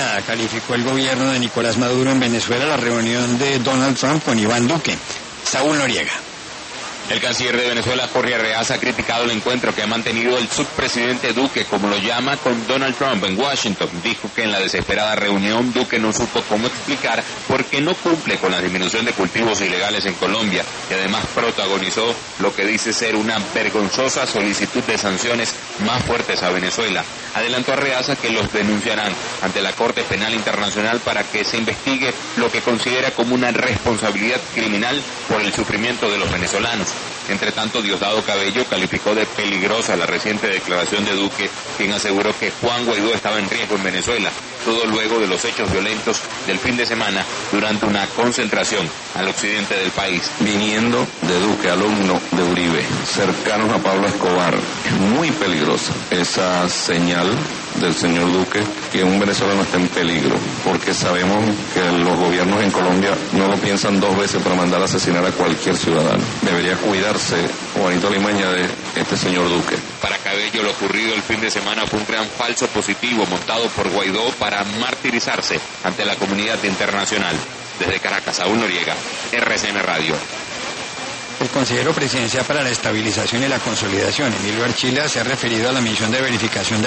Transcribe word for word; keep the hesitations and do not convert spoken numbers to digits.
Noriega calificó el gobierno de Nicolás Maduro en Venezuela la reunión de Donald Trump con Iván Duque. Saúl Noriega. El canciller de Venezuela, Jorge Arreaza, ha criticado el encuentro que ha mantenido el subpresidente Duque, como lo llama, con Donald Trump en Washington. Dijo que en la desesperada reunión Duque no supo cómo explicar por qué no cumple con la disminución de cultivos ilegales en Colombia, y además protagonizó lo que dice ser una vergonzosa solicitud de sanciones más fuertes a Venezuela. Adelantó Arreaza que los denunciarán ante la Corte Penal Internacional para que se investigue lo que considera como una responsabilidad criminal por el sufrimiento de los venezolanos. Entre tanto, Diosdado Cabello calificó de peligrosa la reciente declaración de Duque, quien aseguró que Juan Guaidó estaba en riesgo en Venezuela, todo luego de los hechos violentos del fin de semana durante una concentración al occidente del país. Viniendo de Duque, alumno de Uribe, cercanos a Pablo Escobar, es muy peligrosa esa señal del señor Duque que un venezolano está en peligro, porque sabemos que los gobiernos en Colombia no lo piensan dos veces para mandar a asesinar a cualquier ciudadano. Debería cuidarse Juanito Limaña de este señor Duque. Para Cabello, lo ocurrido el fin de semana fue un gran falso positivo montado por Guaidó para martirizarse ante la comunidad internacional. Desde Caracas, Saúl Noriega, R C N Radio. El consejero presidencial para la estabilización y la consolidación, Emilio Archila, se ha referido a la misión de verificación de